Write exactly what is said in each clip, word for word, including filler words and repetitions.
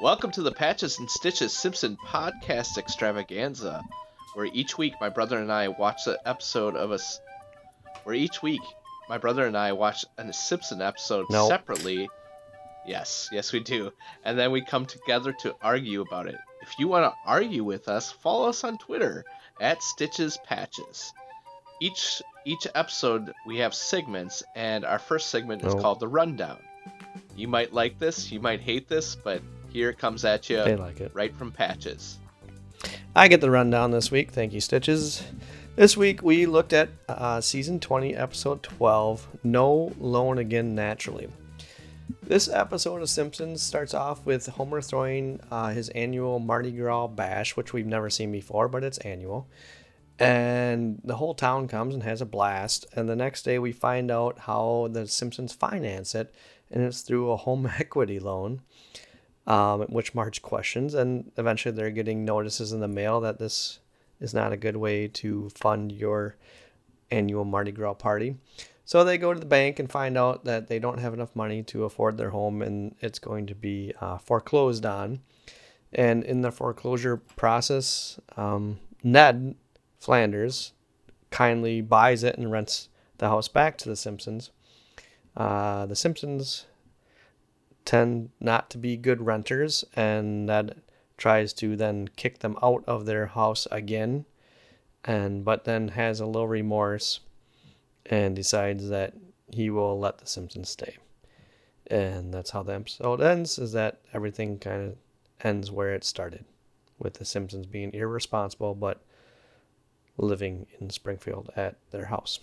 Welcome to the Patches and Stitches Simpson podcast extravaganza, where each week my brother and I watch an episode of us. Where each week my brother and I watch a Simpson episode Nope. separately. Yes, yes we do, and then we come together to argue about it. If you want to argue with us, follow us on Twitter at Stitches Patches. Each each episode we have segments, and our first segment is Nope. called the Rundown. You might like this, you might hate this, but here it comes at you They like it. right from Patches. I get the rundown this week. Thank you, Stitches. This week we looked at uh, season twenty, episode twelve, No Loan Again Naturally. This episode of Simpsons starts off with Homer throwing uh, his annual Mardi Gras bash, which we've never seen before, but it's annual. And the whole town comes and has a blast. And the next day we find out how the Simpsons finance it, and it's through a home equity loan. Um, which Marge questions, and eventually they're getting notices in the mail that this is not a good way to fund your annual Mardi Gras party. So they go to the bank and find out that they don't have enough money to afford their home, and it's going to be uh, foreclosed on. And in the foreclosure process, um, Ned Flanders kindly buys it and rents the house back to the Simpsons. Uh, the Simpsons tend not to be good renters, and Ned tries to then kick them out of their house again, and but then has a little remorse and decides that he will let the Simpsons stay. And that's how the episode ends, is that everything kind of ends where it started, with the Simpsons being irresponsible but living in Springfield at their house.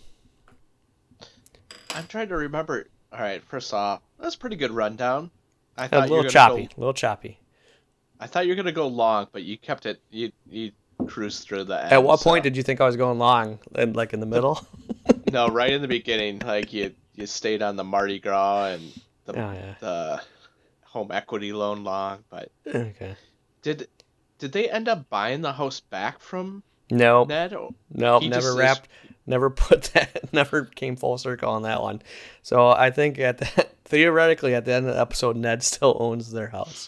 I'm trying to remember. All right, first off, that's a pretty good rundown. I A thought you were little gonna choppy, go, a little choppy. I thought you were gonna go long, but you kept it. You you cruised through the end. At what so- point did you think I was going long? And like in the middle? No, right in the beginning, like you you stayed on the Mardi Gras and the Oh, yeah. the home equity loan long, but Okay. did did they end up buying the house back from Nope. Ned? Or, Nope. He Never just is- wrapped. Never put that. Never came full circle on that one. So I think at the, theoretically at the end of the episode, Ned still owns their house.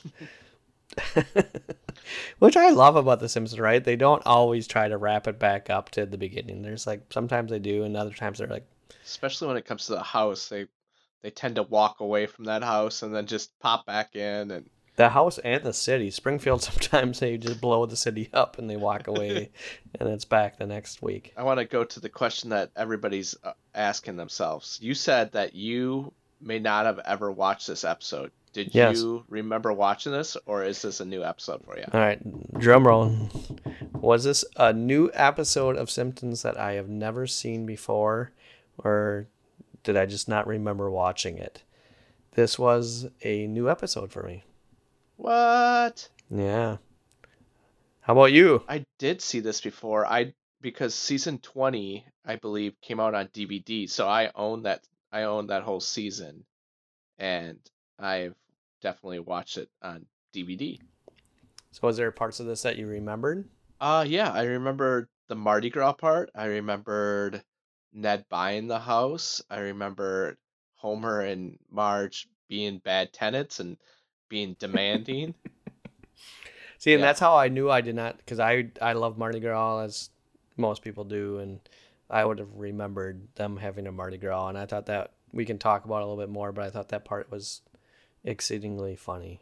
Which I love about The Simpsons, right? They don't always try to wrap it back up to the beginning. There's like sometimes they do, and other times they're like, especially when it comes to the house, they they tend to walk away from that house and then just pop back in, and the house and the city. Springfield, sometimes they just blow the city up and they walk away, and it's back the next week. I want to go to the question that everybody's uh, asking themselves. You said that you may not have ever watched this episode. Did Yes. you remember watching this, or is this a new episode for you? All right, drum roll. Was this a new episode of Simpsons that I have never seen before, or did I just not remember watching it? This was a new episode for me. What? Yeah. How about you? I did see this before. I because season twenty, I believe, came out on D V D, so I own that. I own that whole season, and I've definitely watched it on D V D. So was there parts of this that you remembered? Uh yeah, I remember the Mardi Gras part. I remembered Ned buying the house. I remembered Homer and Marge being bad tenants and being demanding. See, and Yeah. that's how I knew I did not, because I I love Mardi Gras as most people do, and I would have remembered them having a Mardi Gras, and I thought that we can talk about it a little bit more, but I thought that part was exceedingly funny.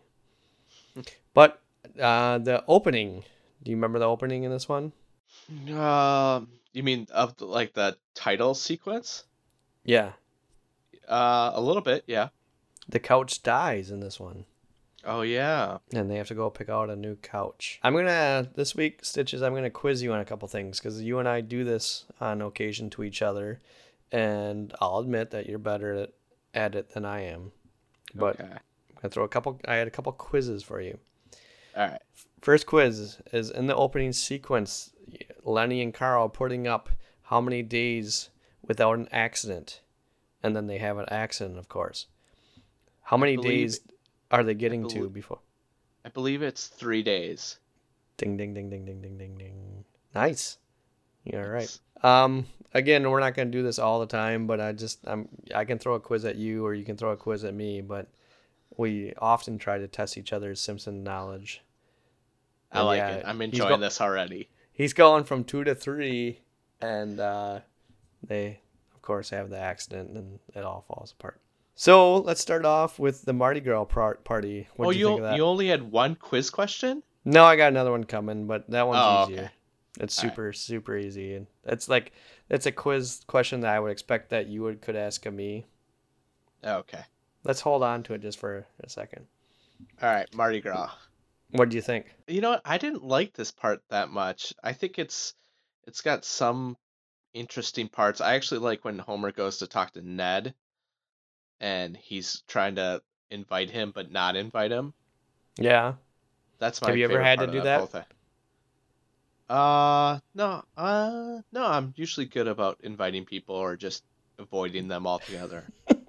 But uh, the opening, do you remember the opening in this one? Um, you mean of the, like the title sequence? Yeah, Uh, a little bit, yeah. the couch dies in this one, Oh yeah. and they have to go pick out a new couch. I'm gonna this week, Stitches. I'm gonna quiz you on a couple things, because you and I do this on occasion to each other, and I'll admit that you're better at, at it than I am. But Okay. I'm gonna throw a couple. I had a couple quizzes for you. All right. First quiz is in the opening sequence. Lenny and Carl putting up how many days without an accident, and then they have an accident, of course. How many believe- days are they getting to belie- before? I believe it's three days. Ding ding ding ding ding ding ding ding. Nice. You're right. It's- Um. Again, we're not gonna do this all the time, but I just I'm I can throw a quiz at you, or you can throw a quiz at me. But we often try to test each other's Simpson knowledge. I And like yeah, it. I'm he's enjoying go- this already. He's going from two to three, and uh, they, of course, have the accident, and it all falls apart. So let's start off with the Mardi Gras par- party. What Oh, do you think you of that? you only had one quiz question? No, I got another one coming, but that one's Oh, easier. okay. It's All right. super, super easy, and it's like it's a quiz question that I would expect that you would could ask of me. Okay. Let's hold on to it just for a second. All right, Mardi Gras. What do you think? You know what? I didn't like this part that much. I think it's it's got some interesting parts. I actually like when Homer goes to talk to Ned and he's trying to invite him but not invite him. Yeah. That's Have my you ever favorite had part to of do that whole that? thing. Uh, no, uh, no, I'm usually good about inviting people or just avoiding them altogether.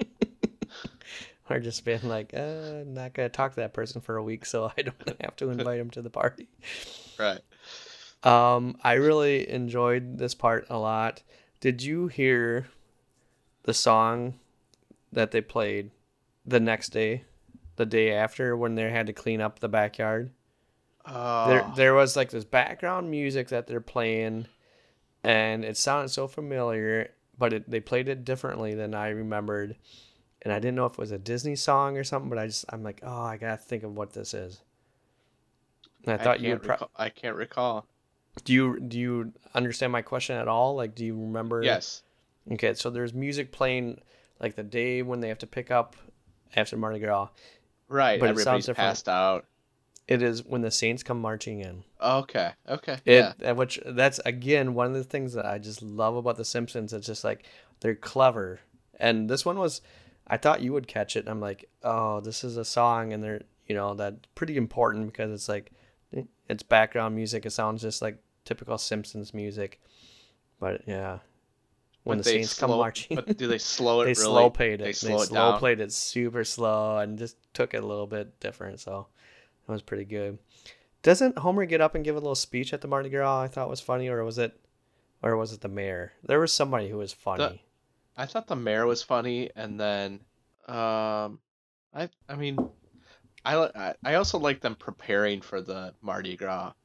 Or just being like, uh, I'm not gonna talk to that person for a week, so I don't have to invite him to the party. Right. Um, I really enjoyed this part a lot. Did you hear the song that they played the next day, the day after, when they had to clean up the backyard? There, Oh, there was like this background music that they're playing, and it sounded so familiar, but it, they played it differently than I remembered. And I didn't know if it was a Disney song or something, but I just, I'm like, oh, I gotta think of what this is. And I I thought you can't would. Pro- recall. I can't recall. do you do you understand my question at all? Like, do you remember? Yes. Okay, so there's music playing like the day when they have to pick up after Mardi Gras, Right. but it sounds Everybody's different. passed out. It is when the Saints come marching in. Okay. Okay. It, Yeah. uh, which that's again one of the things that I just love about the Simpsons. It's just like they're clever, and this one was. I thought you would catch it. And I'm like, oh, this is a song, and they're, you know, that's pretty important because it's like, it's background music. It sounds just like typical Simpsons music. But yeah, when But the they Saints come slow. marching, But do they slow it they really? slow played it. They They slow it slow down. played it super slow and just took it a little bit different. So that was pretty good. Doesn't Homer get up and give a little speech at the Mardi Gras? I thought was funny, or was it, or was it the mayor? There was somebody who was funny. The I thought the mayor was funny, and then, um, I I mean, I li- I I also like them preparing for the Mardi Gras,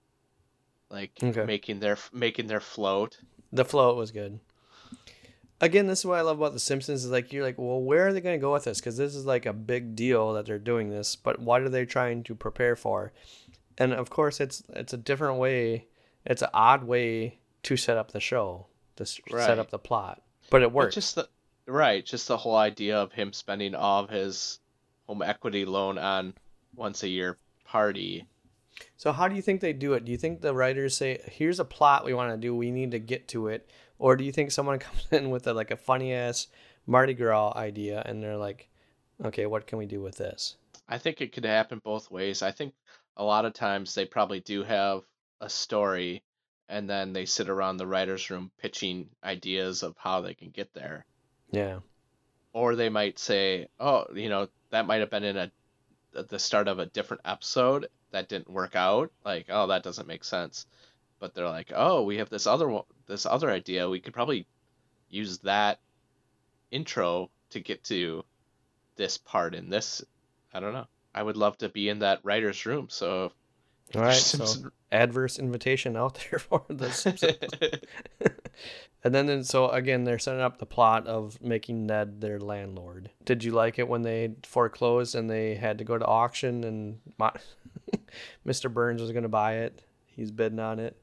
like Okay. making their making their float. The float was good. Again, this is what I love about The Simpsons is like you're like, well, where are they going to go with this? Because this is like a big deal that they're doing this, but what are they trying to prepare for? And of course, it's it's a different way. It's an odd way to set up the show, to s- set Right. up the plot, but it But works. just the right, just the whole idea of him spending all of his home equity loan on once a year party. So how do you think they do it? Do you think the writers say, "Here's a plot we want to do. We need to get to it," or do you think someone comes in with a, like a funny ass Mardi Gras idea and they're like, "Okay, what can we do with this?" I think it could happen both ways. I think a lot of times they probably do have a story and then they sit around the writer's room pitching ideas of how they can get there. Yeah. Or they might say, oh, you know, that might have been in a at the start of a different episode that didn't work out. Like, oh, that doesn't make sense. But they're like, oh, we have this other one, this other idea. We could probably use that intro to get to this part in this. I don't know. I would love to be in that writer's room. So, All right, so adverse invitation out there for the Simpsons. And then, then, so again, they're setting up the plot of making Ned their landlord. Did you like it when they foreclosed and they had to go to auction and my, Mister Burns was going to buy it? He's bidding on it.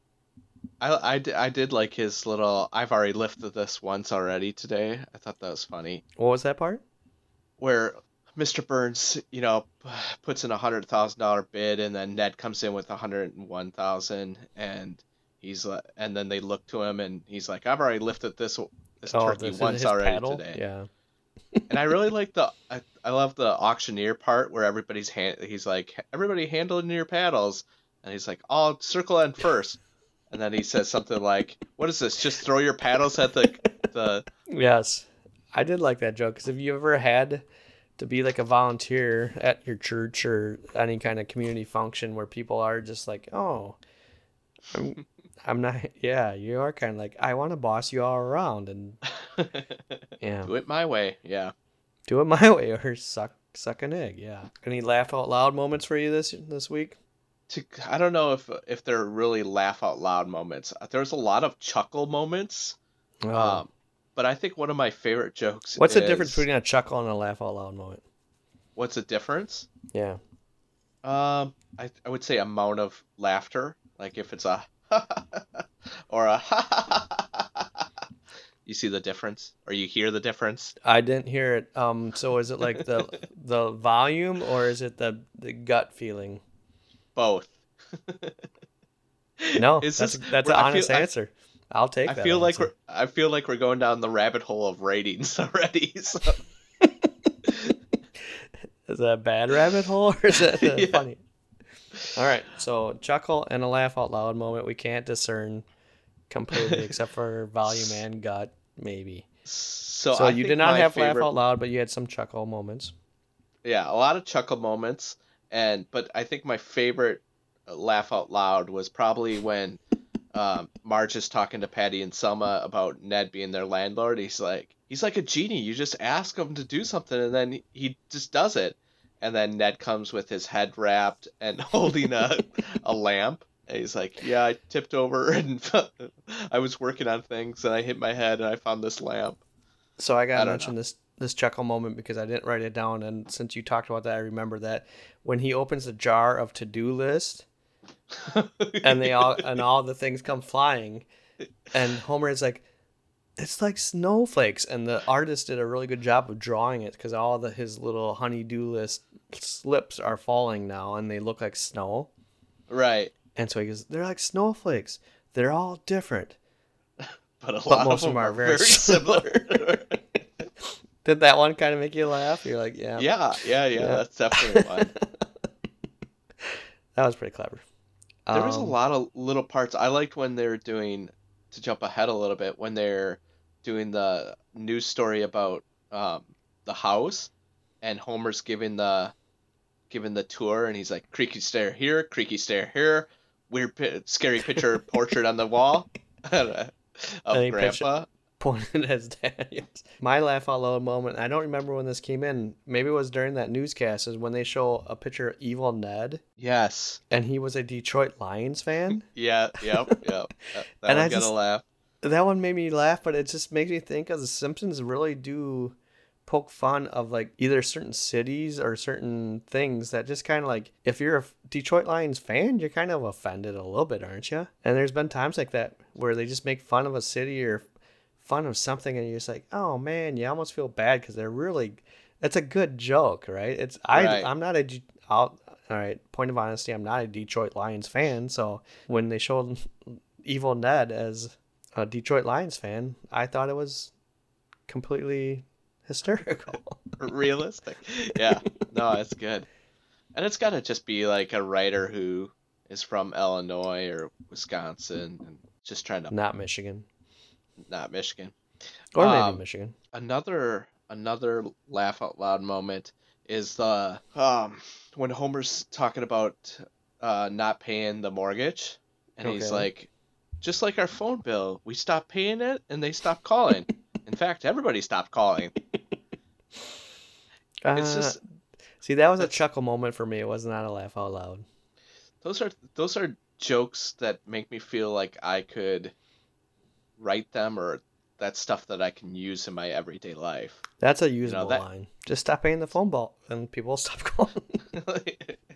I, I, di- I did like his little. I've already lifted this once already today. I thought that was funny. What was that part? Where Mister Burns, you know, puts in a hundred thousand dollar bid, and then Ned comes in with a hundred and one thousand, and he's like, and then they look to him, and he's like, "I've already lifted this this Oh, turkey this is once his already paddle? today." Yeah. And I really like the, I, I love the auctioneer part where everybody's hand, he's like, "Everybody handling your paddles," and he's like, "I'll circle end first," and then he says something like, "What is this? Just throw your paddles at the the." Yes. I did like that joke because if you ever had to be like a volunteer at your church or any kind of community function where people are just like, oh, I'm, I'm not, yeah, you are kind of like, I want to boss you all around and yeah, Do it my way, yeah. do it my way or suck suck an egg. Yeah. Any laugh out loud moments for you this this week? To, I don't know if if they're really laugh out loud moments. There's a lot of chuckle moments. Oh. Um, but I think one of my favorite jokes. What's is, the difference between a chuckle and a laugh out loud moment? What's the difference? Yeah. Um, I I would say amount of laughter. Like if it's a or a you see the difference, or you hear the difference. I didn't hear it. Um, so is it like the the volume, or is it the the gut feeling? Both. No, Is that's this, that's an I honest feel, answer. I, I'll take I that. feel like answer. we're I feel like we're going down the rabbit hole of ratings already. So. Is that a bad rabbit hole, or is that uh, Yeah. funny? All right, so chuckle and a laugh out loud moment we can't discern completely, except for volume and gut, maybe. So, So I you think did not my have favorite, laugh out loud, but you had some chuckle moments. Yeah, a lot of chuckle moments, and but I think my favorite laugh out loud was probably when um, Marge is talking to Patty and Selma about Ned being their landlord. He's like, he's like a genie. You just ask him to do something, and then he just does it. And then Ned comes with his head wrapped and holding a a lamp. And he's like, yeah, I tipped over and I was working on things, and I hit my head, and I found this lamp. So I I gotta don't mention know. this this chuckle moment because I didn't write it down, and since you talked about that, I remember that when he opens the jar of to-do list, and they all and all the things come flying, and Homer is like, it's like snowflakes, and the artist did a really good job of drawing it because all the his little honey-do list slips are falling now, and they look like snow. Right. And so he goes, they're like snowflakes. They're all different. But a But lot most of them are very similar. Did that one kind of make you laugh? You're like, yeah. yeah, yeah, yeah, Yeah. that's definitely one. That was pretty clever. There was a Um, lot of little parts. I liked when they were doing, to jump ahead a little bit, when they're doing the news story about um, the house, and Homer's giving the giving the tour, and he's like, creaky stair here, creaky stair here, weird, pi- scary picture portrait on the wall of Any picture- Grandpa. pointed at his dad. Yes. My laugh out loud moment, I don't remember when this came in. Maybe it was during that newscast, is when they show a picture of Evil Ned, Yes. and he was a Detroit Lions fan. Yeah. Yep. Yep. That, that And one I got just- to laugh. That one made me laugh, but it just makes me think of The Simpsons really do poke fun of like either certain cities or certain things that just kind of like, if you're a Detroit Lions fan, you're kind of offended a little bit, aren't you? And there's been times like that where they just make fun of a city or fun of something, and you're just like, oh man, you almost feel bad because they're really, it's a good joke, right? It's I Right. I'm not a De- I'll, all right, point of honesty, I'm not a Detroit Lions fan, so when they showed Evil Ned as a Detroit Lions fan, I thought it was completely hysterical. Realistic. Yeah. No, it's good. And it's got to just be like a writer who is from Illinois or Wisconsin and just trying to, Not Michigan. not Michigan. Or maybe Um, Michigan. Another another laugh out loud moment is the um when Homer's talking about uh not paying the mortgage, and he's Okay. like, just like our phone bill, we stopped paying it and they stopped calling. In fact, everybody stopped calling. It's Uh, just see, that was a that's- chuckle moment for me. It was not a laugh out loud. those are those are jokes that make me feel like I could write them, or that's stuff that I can use in my everyday life. That's a usable that- line. Just stop paying the phone bill, and people will stop calling.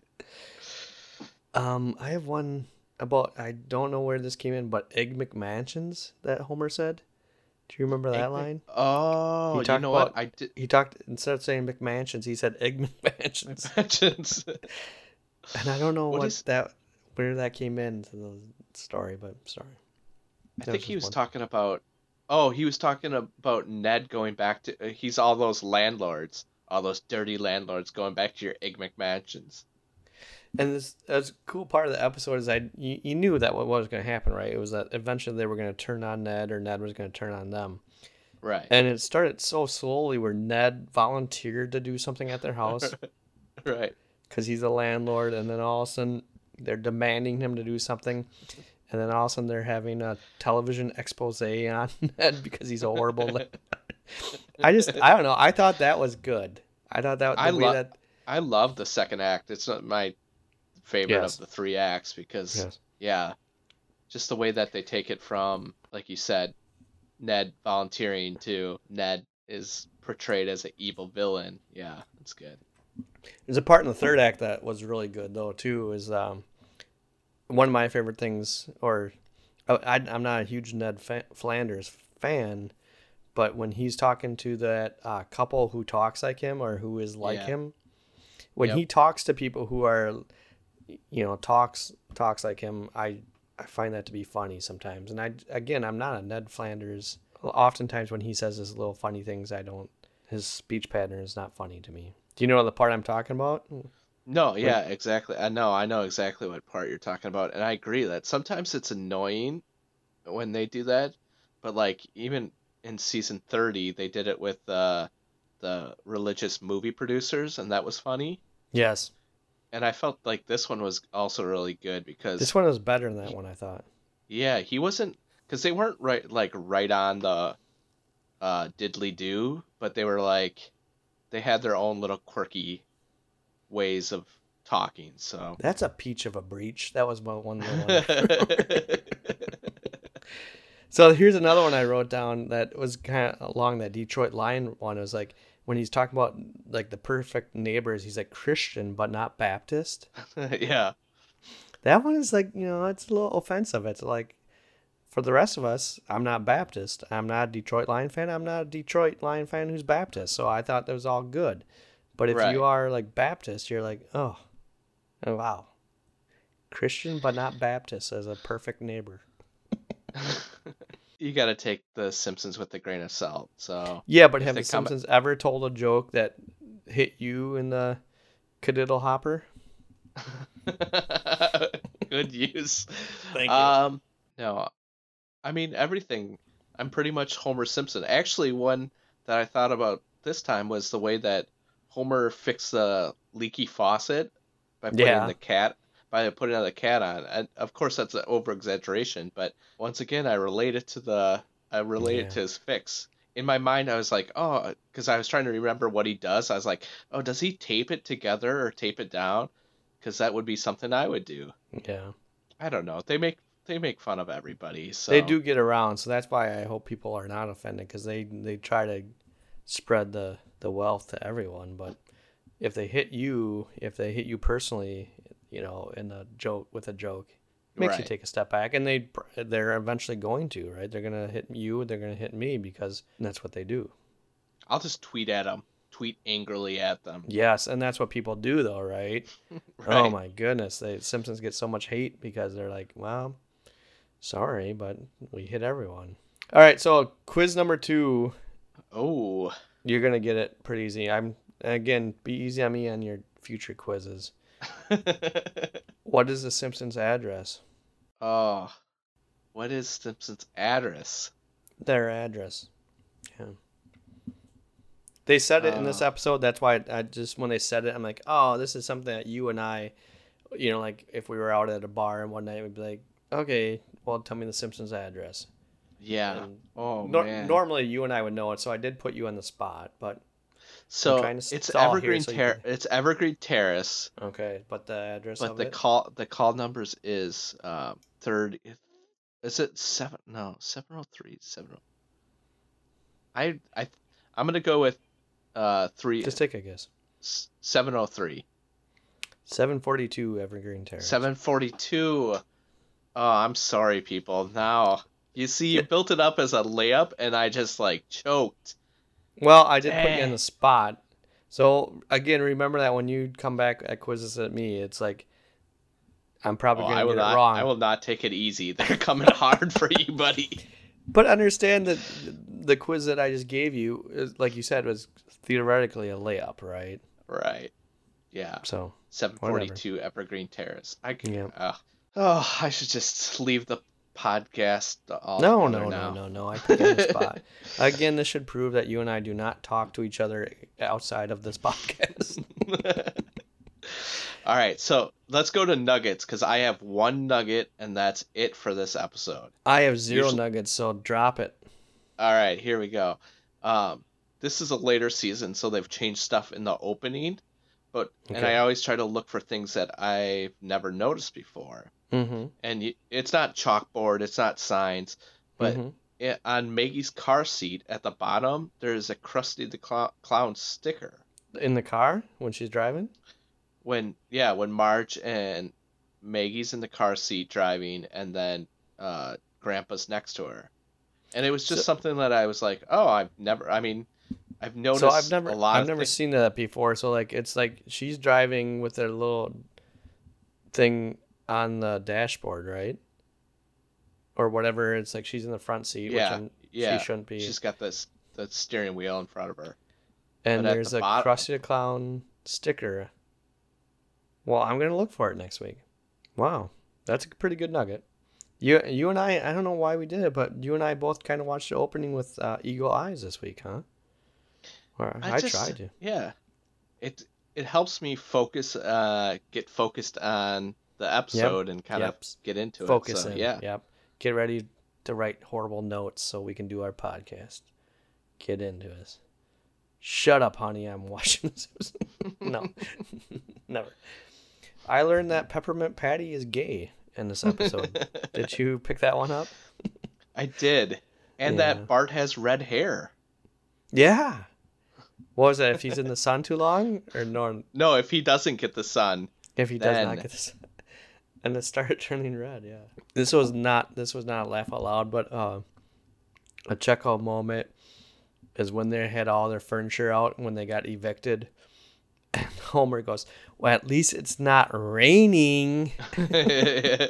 Um, I have one about, I don't know where this came in, but Egg McMansions that Homer said. Do you remember that Egg Mc- line? Oh, He you talked know what? about- I did. He talked, instead of saying McMansions, he said Egg McMansions. Mentions. And I don't know What what, is- that, where that came into the story, but sorry. I That think was he just was one. talking about. Oh, he was talking about Ned going back to. Uh, he's all those landlords, all those dirty landlords going back to your Egg McMansions. And this that's a cool part of the episode is I you, you knew that what was going to happen, right? It was that eventually they were going to turn on Ned, or Ned was going to turn on them. Right. And it started so slowly where Ned volunteered to do something at their house Right. because he's a landlord, and then all of a sudden they're demanding him to do something, and then all of a sudden they're having a television expose on Ned because he's a horrible landlord. I just I don't know. I thought that was good. I thought that the I way love that I love the second act. It's not my favorite yes, of the three acts because yes, yeah, just the way that they take it from, like you said, Ned volunteering to Ned is portrayed as an evil villain. Yeah, it's good. there's a part in the third act that was really good though too. Is um one of my favorite things, or I, I- I'm not a huge Ned Fa- Flanders fan, but when he's talking to that uh, couple who talks like him or who is like Yeah. him, when Yep. he talks to people who are, you know, talks talks like him, I I find that to be funny sometimes. And I again, I'm not a Ned Flanders. Oftentimes when he says his little funny things, I don't. His speech pattern is not funny to me. Do you know the part I'm talking about? No, When yeah, exactly. I know, I know exactly what part you're talking about, and I agree that sometimes it's annoying when they do that, but like even in season thirty, they did it with uh, the religious movie producers, and that was funny. yes, And I felt like this one was also really good this because one was better than that he, one, I thought. yeah, he wasn't because they weren't right like right on the uh diddly do, but they were like they had their own little quirky ways of talking. So That's a peach of a breach. That was my one little one. I So here's another one I wrote down that was kind of along that Detroit Lion one. It was like when he's talking about like the perfect neighbors, he's like Christian but not Baptist. yeah, That one is like, you know, it's a little offensive. It's like for the rest of us, I'm not Baptist. I'm not a Detroit Lion fan. I'm not a Detroit Lion fan who's Baptist. So I thought that was all good. But if you right. are like Baptist, you're like, oh, oh wow. Christian but not Baptist as a perfect neighbor. You got to take the Simpsons with a grain of salt. So Yeah, but if have they the come, Simpsons ever told a joke that hit you in the cadiddle hopper? good use. Thank you. Um, no, I mean everything. I'm pretty much Homer Simpson. Actually, one that I thought about this time was the way that Homer fixed the leaky faucet by putting Yeah. the cat by putting the cat on. And of course, that's an over exaggeration, but once again, I relate it to the I relate it Yeah. to his fix. In my mind, I was like, oh, because I was trying to remember what he does. I was like, oh, does he tape it together or tape it down? Because that would be something I would do. Yeah. I don't know. They make they make fun of everybody, They so do get around, so that's why I hope people are not offended because they, they try to spread the, the wealth to everyone. But if they hit you, if they hit you personally, you know, in a joke with a joke, it makes you right. take a step back, and they they're eventually going to, right? They're gonna hit you, they're gonna hit me because that's what they do. I'll just tweet at them, tweet angrily at them. Yes, and that's what people do, though, right? Oh Right. my goodness, the Simpsons get so much hate because they're like, well, sorry, but we hit everyone. All right, so quiz number two, Oh. you're gonna get it pretty easy. I'm again, be easy on me on your future quizzes. What is the Simpsons address? oh. What is Simpson's address? Their address. Yeah. They said it in this Uh, episode. That's why I just when they said it, I'm like, oh, this is something that you and I, you know, like if we were out at a bar and one night we'd be like, okay, well, tell me the Simpsons address. yeah. And Oh nor- man. normally you and I would know it, so I did put you on the spot. But So trying to it's stall here Evergreen so you Ter- can- it's Evergreen Terrace, okay, but the address but of the it. call the call numbers is uh third. Is it seven? No, seven oh three seven oh. I I I'm gonna go with uh three Just take a guess. seven oh three. seven forty-two Evergreen Terrace. seven forty-two. Oh, I'm sorry, people. Now, you see, you Yeah. built it up as a layup, and I just, like, choked. Well, I did put you on Dang. the spot. So again, remember that when you come back at quizzes at me, it's like I'm probably Oh, gonna I will get it not, wrong. I will not take it easy. They're coming hard for you, buddy. But understand that the quiz that I just gave you, is, like you said, was theoretically a layup, right? Right. Yeah. So seven forty-two Evergreen Terrace. I can, yeah. uh, oh, I should just leave the podcast all No, together no, now. no, no, no. I put you on the spot. Again, this should prove that you and I do not talk to each other outside of this podcast. All right, so let's go to nuggets because I have one nugget and that's it for this episode. I have zero Usually- nuggets, so drop it. All right, here we go. Um, this is a later season, so they've changed stuff in the opening. But okay. And I always try to look for things that I've never noticed before. Mm-hmm. And you, it's not chalkboard, it's not signs, but mm-hmm. it, on Maggie's car seat at the bottom, there's a Krusty the Cl- Clown sticker. In the car when she's driving? When yeah, when Marge and Maggie's in the car seat driving, and then uh, Grandpa's next to her, and it was just so, something that I was like, oh, I've never. I mean. I've noticed so I've never, a lot I've of never things. seen that before. So like, it's like she's driving with their little thing on the dashboard, right? Or whatever. It's like she's in the front seat, yeah, which I'm, yeah. she shouldn't be. She's got this the steering wheel in front of her. And but there's the a bottom... Krusty the Clown sticker. Well, I'm gonna look for it next week. Wow, that's a pretty good nugget. You, you and I, I don't know why we did it, but you and I both kind of watched the opening with uh, Eagle Eyes this week, huh? Or I, I just, tried to. Yeah, it it helps me focus, uh, get focused on the episode yep. and kind yep. of get into focus it. Focus so, in. Yeah. Yep. Get ready to write horrible notes so we can do our podcast. Get into this. Shut up, honey. I'm watching this. No, never. I learned that Peppermint Patty is gay in this episode. Did you pick that one up? I did. And yeah. that Bart has red hair. Yeah. What was that? If he's in the sun too long, or no? No, if he doesn't get the sun. If he then... does not get the sun, and it started turning red. Yeah. This was not. This was not a laugh out loud, but uh, a Chekhov moment is when they had all their furniture out when they got evicted, and Homer goes, "Well, at least it's not raining." I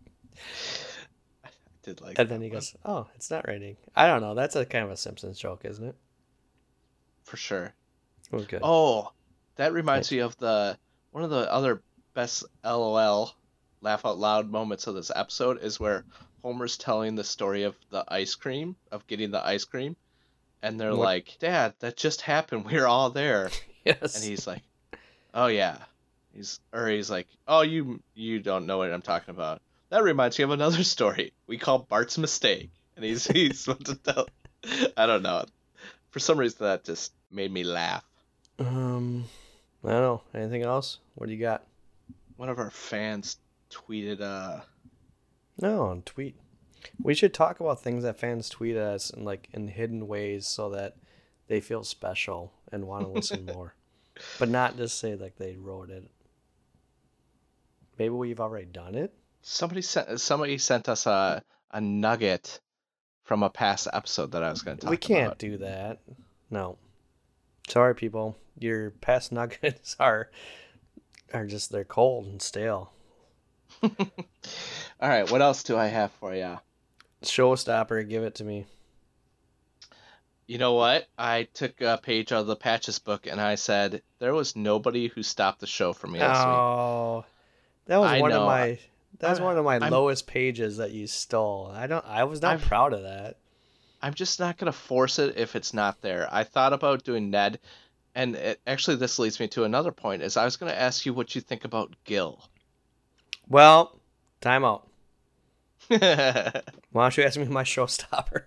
did like. And then he goes, "Oh, it's not raining." I don't know. That's a kind of a Simpsons joke, isn't it? For sure. It was good. Oh, that reminds me of the one of the other best LOL laugh out loud moments of this episode is where Homer's telling the story of the ice cream, of getting the ice cream, and they're what? like, "Dad, that just happened. We were all there." Yes. And he's like, "Oh yeah." He's or he's like, "Oh, you you don't know what I'm talking about." That reminds me of another story we call Bart's Mistake, and he's he's supposed to tell. I don't know. For some reason, that just made me laugh. Um, I don't know. Anything else? What do you got? One of our fans tweeted. Uh, no, on tweet. We should talk about things that fans tweet at us in like in hidden ways, so that they feel special and want to listen more, but not just say like they wrote it. Maybe we've already done it. Somebody sent. Somebody sent us a a nugget from a past episode that I was going to talk about. We can't about. do that. No. Sorry, people. Your past nuggets are are just, they're cold and stale. All right, what else do I have for you? Showstopper, give it to me. You know what? I took a page out of the Patches book and I said, there was nobody who stopped the show for me this week. Oh, that was I one know. of my... That was I'm, one of my I'm, lowest pages that you stole. I don't. I was not I'm, proud of that. I'm just not gonna force it if it's not there. I thought about doing Ned, and it, actually this leads me to another point. Is I was gonna ask you what you think about Gil. Well, time out. Why don't you ask me my showstopper?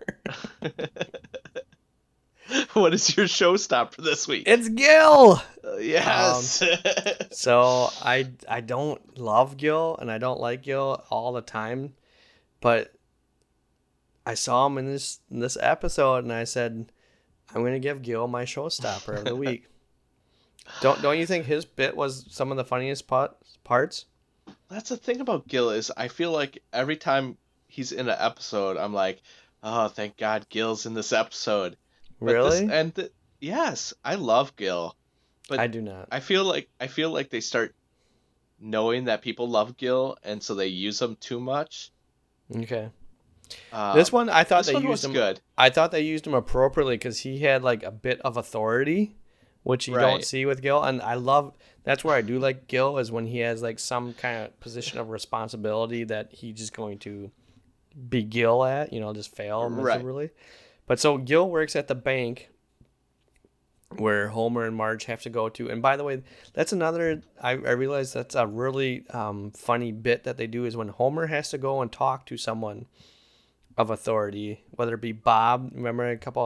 What is your showstopper this week? It's Gil. Uh, yes. Um, so I I don't love Gil and I don't like Gil all the time, but I saw him in this in this episode and I said I'm gonna give Gil my showstopper of the week. Don't don't you think his bit was some of the funniest pot, parts? That's the thing about Gil is I feel like every time he's in an episode, I'm like, oh, thank God Gil's in this episode. But really? This, and the, yes, I love Gil, but I do not. I feel like I feel like they start knowing that people love Gil, and so they use him too much. Okay. Um, this one I thought this they one used was him good. I thought they used him appropriately because he had like a bit of authority, which you Right. don't see with Gil, and I love that's where I do like Gil is when he has like some kind of position of responsibility that he's just going to be Gil at, you know, just fail miserably. Right. But so Gil works at the bank where Homer and Marge have to go to. And by the way, that's another, I, I realize that's a really um, funny bit that they do is when Homer has to go and talk to someone of authority, whether it be Bob, remember a couple of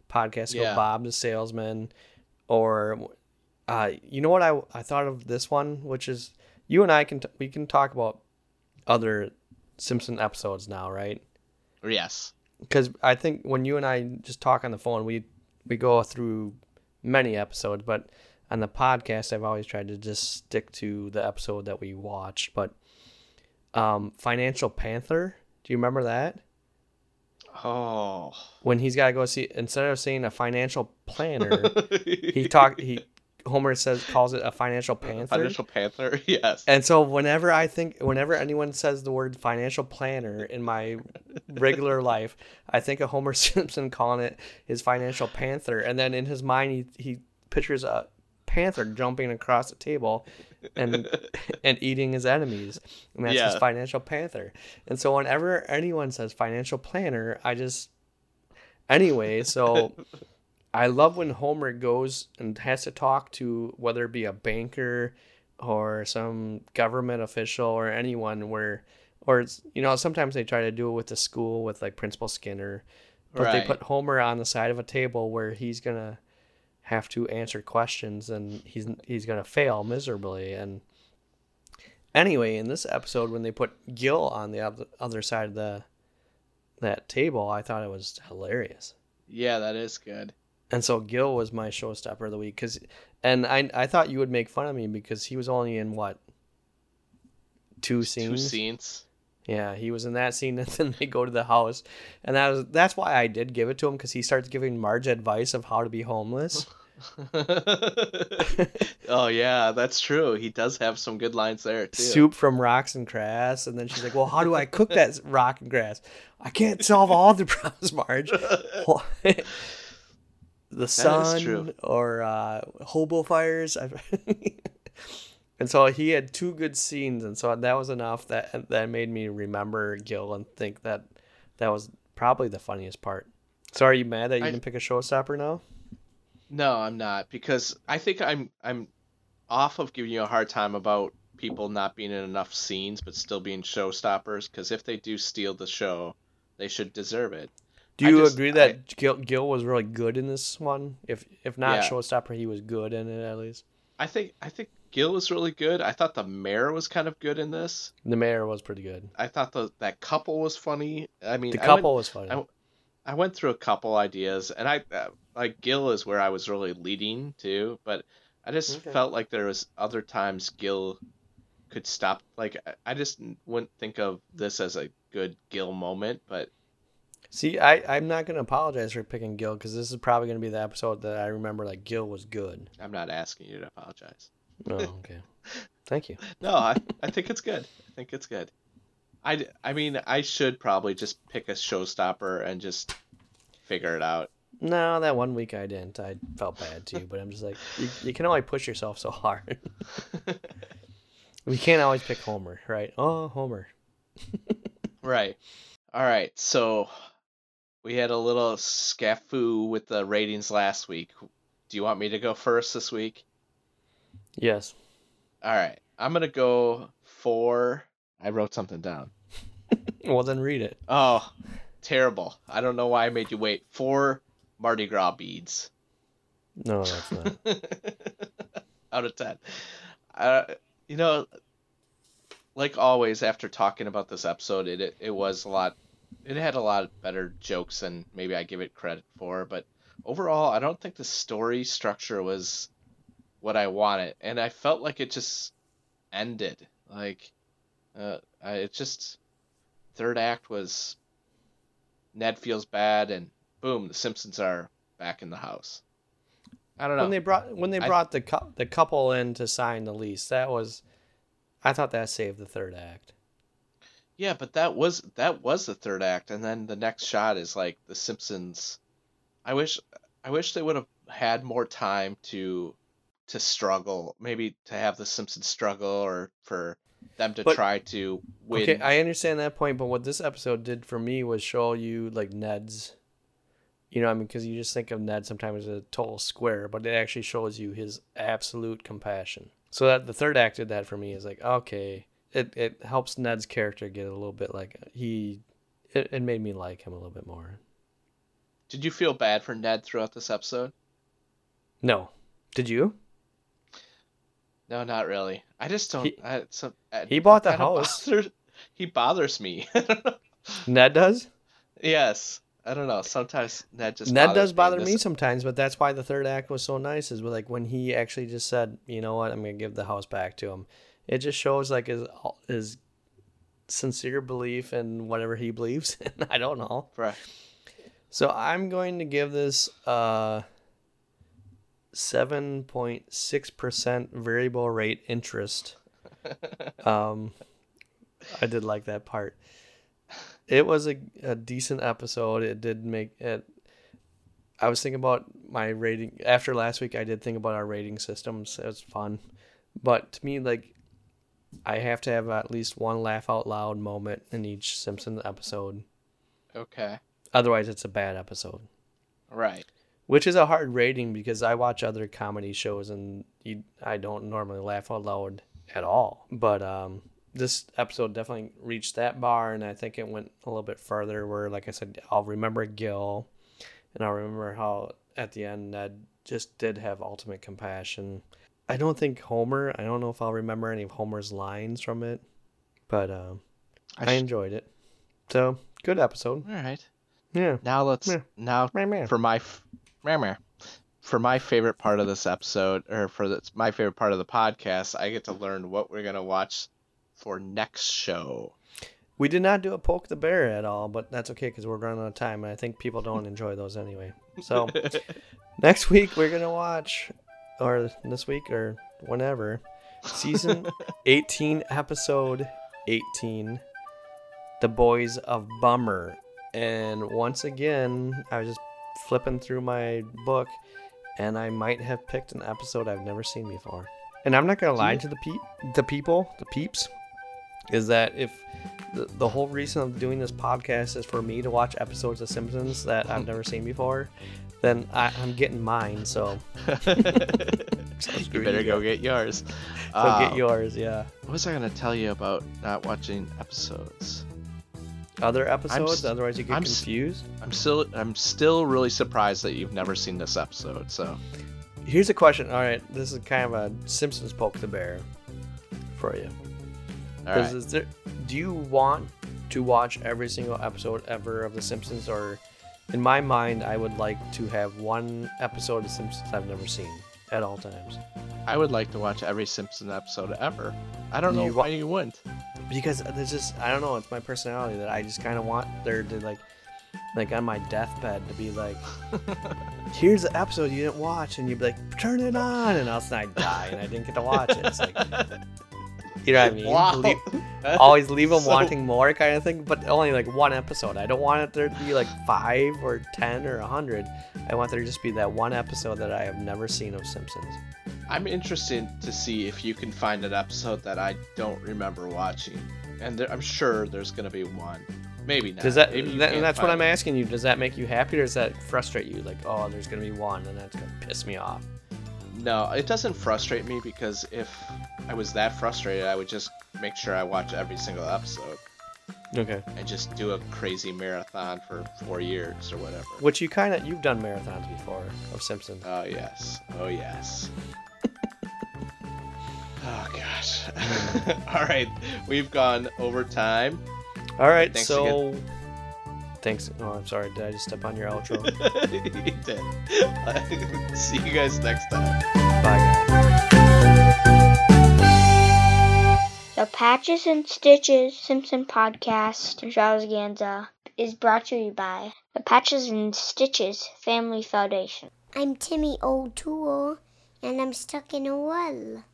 podcasts Yeah. go Bob the Salesman, or uh, you know what I I thought of this one, which is you and I can t- we can talk about other Simpson episodes now, right? Yes. Because I think when you and I just talk on the phone, we we go through many episodes, but on the podcast, I've always tried to just stick to the episode that we watched. But um, Financial Panther, do you remember that? Oh. When he's got to go see, instead of saying a financial planner, he talk he Homer says calls it a financial panther. Financial Panther, yes. And so whenever I think, whenever anyone says the word financial planner in my regular life, I think of Homer Simpson calling it his financial panther. And then in his mind, he, he pictures a panther jumping across the table and and eating his enemies. And that's Yeah. his financial panther. And so whenever anyone says financial planner, I just, anyway, so I love when Homer goes and has to talk to whether it be a banker or some government official or anyone where, or it's, you know, sometimes they try to do it with the school with like Principal Skinner, but they Right. put Homer on the side of a table where he's going to have to answer questions and he's he's going to fail miserably. And anyway, in this episode, when they put Gil on the other, other side of the that table, I thought it was hilarious. Yeah, that is good. And so Gil was my showstopper of the week, cause, and I I thought you would make fun of me because he was only in what, two scenes. Two scenes. Yeah, he was in that scene, and then they go to the house, and that was that's why I did give it to him, because he starts giving Marge advice of how to be homeless. Oh yeah, that's true. He does have some good lines there too. Soup from rocks and grass, and then she's like, "Well, how do I cook that rock and grass? I can't solve all the problems, Marge." The sun true. or uh, hobo fires. And so he had two good scenes, and so that was enough that that made me remember Gil and think that that was probably the funniest part. So are you mad that you I- didn't pick a showstopper now? No, I'm not, because I think I'm I'm off of giving you a hard time about people not being in enough scenes but still being showstoppers, because if they do steal the show, they should deserve it. Do I you just- agree that Gil, Gil was really good in this one? If if not Yeah. showstopper, he was good in it at least. I think I think Gil was really good. I thought the mayor was kind of good in this. The mayor was pretty good. I thought the that couple was funny. I mean, The I went- couple was funny. I- I went through a couple ideas, and I uh, like Gil is where I was really leading to, but I just Okay. felt like there was other times Gil could stop. Like I- I just wouldn't think of this as a good Gil moment, but See, I, I'm not going to apologize for picking Gil, because this is probably going to be the episode that I remember like Gil was good. I'm not asking you to apologize. Oh, okay. Thank you. No, I, I think it's good. I think it's good. I, I mean, I should probably just pick a showstopper and just figure it out. No, that one week I didn't. I felt bad too, but I'm just like, you, you can only push yourself so hard. We can't always pick Homer, right? Oh, Homer. Right. All right. So we had a little scafu with the ratings last week. Do you want me to go first this week? Yes. All right. I'm going to go for. I wrote something down. Well, then read it. Oh, terrible. I don't know why I made you wait. Four Mardi Gras beads. No, that's not. Out of ten. Uh, you know, like always, after talking about this episode, it, it it was a lot. It had a lot better jokes than maybe I give it credit for. But overall, I don't think the story structure was what I wanted, and I felt like it just ended. Like, uh, I, it just third act was Ned feels bad, and boom, the Simpsons are back in the house. I don't know. When they brought when they I- brought the cou- the couple in to sign the lease, that was, I thought that saved the third act. Yeah, but that was that was the third act, and then the next shot is like the Simpsons. I wish I wish they would have had more time to to struggle, maybe to have the Simpsons struggle, or for them to But- try to win. Okay, I understand that point, but what this episode did for me was show you like Ned's, you know, I mean, because you just think of Ned sometimes as a total square, but it actually shows you his absolute compassion. So that the third act did that for me is like, okay, it, it helps Ned's character get a little bit like he, it, it made me like him a little bit more. Did you feel bad for Ned throughout this episode? No. Did you? No, not really. I just don't. He, I, so, I, he bought the I don't house. bother, he bothers me. Ned does? Yes. I don't know. Sometimes Ned just Ned bothers does bother me, me sometimes, but that's why the third act was so nice. Is like when he actually just said, "You know what? I'm gonna give the house back to him." It just shows like his his sincere belief in whatever he believes in. I don't know. Right. So I'm going to give this uh seven point six percent variable rate interest. Um, I did like that part. It was a, a decent episode. It did make it. I was thinking about my rating after last week. I did think about our rating systems. It was fun, but to me, like, I have to have at least one laugh out loud moment in each Simpsons episode. Okay. Otherwise, it's a bad episode. Right. Which is a hard rating because I watch other comedy shows and you, I don't normally laugh out loud at all. But um. This episode definitely reached that bar, and I think it went a little bit further where, like I said, I'll remember Gil, and I'll remember how at the end Ned just did have ultimate compassion. I don't think Homer, I don't know if I'll remember any of Homer's lines from it, but uh, I, I sh- enjoyed it. So, good episode. All right. Yeah. Now let's, yeah. now Meh-meh. for my, f- meh-meh. for my favorite part of this episode, or for the, my favorite part of the podcast, I get to learn what we're going to watch for next show. We did not do a Poke the Bear at all, but that's okay because we're running out of time, and I think people don't enjoy those anyway. So next week we're gonna watch, or this week or whenever, season eighteen, episode eighteen, The Boys of Bummer. And once again, I was just flipping through my book, and I might have picked an episode I've never seen before. And I'm not gonna lie to the pe- the people, the peeps. Is that if the, the whole reason of doing this podcast is for me to watch episodes of Simpsons that I've never seen before, then I, I'm getting mine, so. so you better you go get yours. So uh, get yours, yeah. What was I going to tell you about not watching episodes? Other episodes? St- Otherwise you get I'm confused? St- I'm still I'm still really surprised that you've never seen this episode, so. Here's a question. All right, this is kind of a Simpsons Poke the Bear for you. All right. Is there, do you want to watch every single episode ever of The Simpsons? Or, in my mind, I would like to have one episode of Simpsons I've never seen at all times. I would like to watch every Simpsons episode ever. I don't know you why wa- you wouldn't. Because there's just, I don't know, it's my personality that I just kind of want there to, like, like on my deathbed to be like, here's the episode you didn't watch, and you'd be like, turn it on, and all of a sudden I die and I didn't get to watch it. It's like, you know what I mean? Wow. Leave, always leave them so... wanting more kind of thing, but only like one episode. I don't want it there to be like five or ten or a hundred. I want there to just be that one episode that I have never seen of Simpsons. I'm interested to see if you can find an episode that I don't remember watching, and there, I'm sure there's gonna be one. Maybe not. Does that? Maybe that and that's what I'm it. asking you. Does that make you happy, or does that frustrate you? Like, oh, there's gonna be one, and that's gonna piss me off. No, it doesn't frustrate me because if I was that frustrated, I would just make sure I watch every single episode. Okay. And just do a crazy marathon for four years or whatever. Which you kind of, you've done marathons before of Simpsons. Oh, yes. Oh, yes. Oh, gosh. All right. We've gone over time. All right. Thanks so, again. Thanks. Oh, I'm sorry. Did I just step on your outro? You did. See you guys next time. Bye, guys. The Patches and Stitches Simpson Podcast Extravaganza is brought to you by the Patches and Stitches Family Foundation. I'm Timmy O'Toole, and I'm stuck in a well.